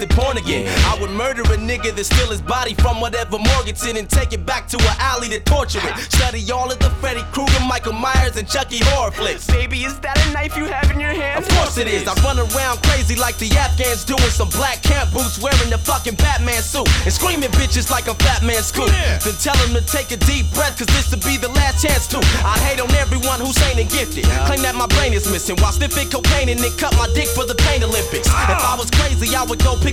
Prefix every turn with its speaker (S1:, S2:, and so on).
S1: busted porn again. I would murder a nigga that steal his body from whatever Morganton and take it back to an alley to torture it. Study all of the Freddy Krueger, Michael Myers, and Chucky horror flicks.
S2: Baby, is that a knife you have in your hand?
S1: Of course it is. I run around crazy like the Afghans doing some black camp boots, wearing the fucking Batman suit and screaming bitches like I'm Fat Man Scoop. Then tell them to take a deep breath, cause this will be the last chance to. I hate on everyone who's ain't gifted. Claim that my brain is missing while sniffing cocaine and then cut my dick for the Pain Olympics. If I was crazy, I would go pick